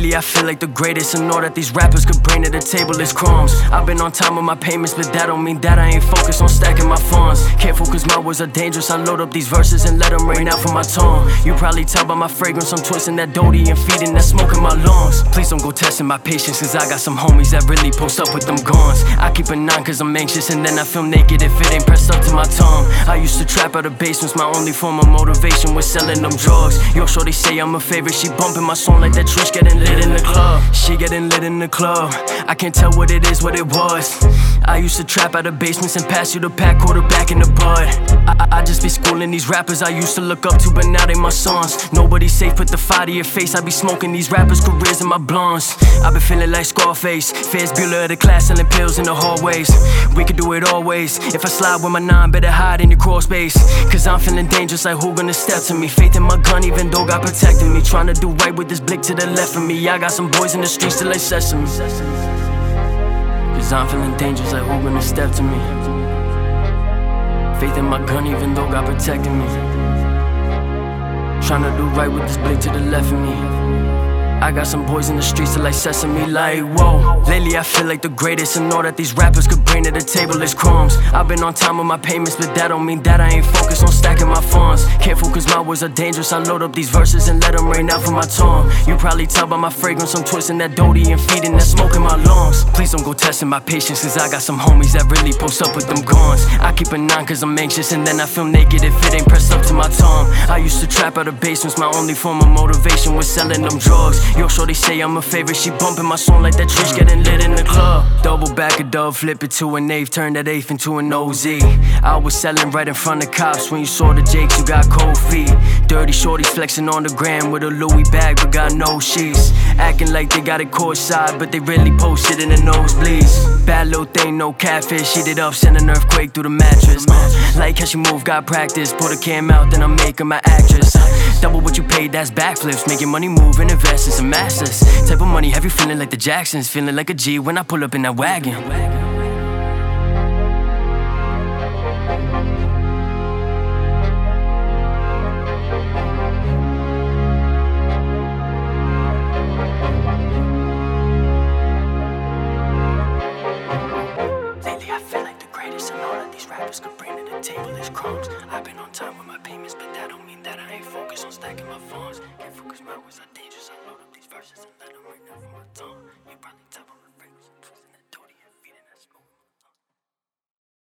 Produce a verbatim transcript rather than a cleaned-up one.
Lately I feel like the greatest, and all that these rappers could bring to the table is crumbs. I've been on time with my payments, but that don't mean that I ain't focused on stacking my funds. Careful cause my words are dangerous, I load up these verses and let them rain out from my tongue. You probably tell by my fragrance I'm twisting that doty and feeding that smoke in my lungs. Please don't go testing my patience, cause I got some homies that really post up with them guns. I keep a nine cause I'm anxious, and then I feel naked if it ain't pressed up to my tongue. I used to trap out of basements, my only form of motivation was selling them drugs. Yo, sure they say I'm a favorite, she bumping my song like that Trish getting lit in the club. She getting lit in the club, I can't tell what it is, what it was. I used to trap out of basements and pass you the pack, quarterback in the bud. I, I, I just be schooling these rappers I used to look up to, but now they my sons. Nobody's safe, put the fire to your face. I be smoking these rappers' careers in my blunts. I been feeling like Scarface, Fez Bueller of the class, selling pills in the hallways. We could do it always. If I slide with my nine, better hide in your crawl space, cause I'm feeling dangerous, like who gonna step to me? Faith in my gun, even though God protecting me. Trying to do right with this blick to the left of me. I got some boys in the streets still like Sesame, cause I'm feeling dangerous, like who gonna step to me? Faith in my gun, even though God protecting me. Trying to do right with this blick to the left of me. I got some boys in the streets that like Sesame, like whoa. Lately I feel like the greatest, and all that these rappers could bring to the table is crumbs. I've been on time with my payments, but that don't mean that I ain't focused on stacking my funds. Careful cause my words are dangerous, I load up these verses and let them rain out from my tongue. You probably tell by my fragrance I'm twisting that doty and feeding that smoke in my lungs. Please don't go testing my patience, cause I got some homies that really post up with them guns. I keep a nine cause I'm anxious, and then I feel naked if it ain't pressed up to my tongue. I used to trap out of basements, my only form of motivation was selling them drugs. Yo, sure they say I'm a favorite, she bumping my song like that Trish getting lit in the club. Double back a dub, flip it to an eighth, turn that eighth into an O Z. I was selling right in front of cops, when you saw the Jakes, you got cold feet. Dirty shorties flexing on the gram with a Louis bag, but got no sheets. Acting like they got it courtside, but they really posted in the nosebleeds. Bad little thing, no catfish, heat it up, send an earthquake through the mattress. Like how she move, got practice, pull the cam out, then I make her my actress. Double what you paid, that's backflips, making money move and invest in some masters. Type of money have you feeling like the Jacksons, feeling like a G when I pull up in that wagon. Lately I feel like the greatest, and all that these rappers could bring to the table is crumbs. I've been on time with my payments, but that don't mean that I ain't focused on stacking my funds. Can't focus my words are dangerous, I load up these verses and let them rain out from my tongue. You probably tell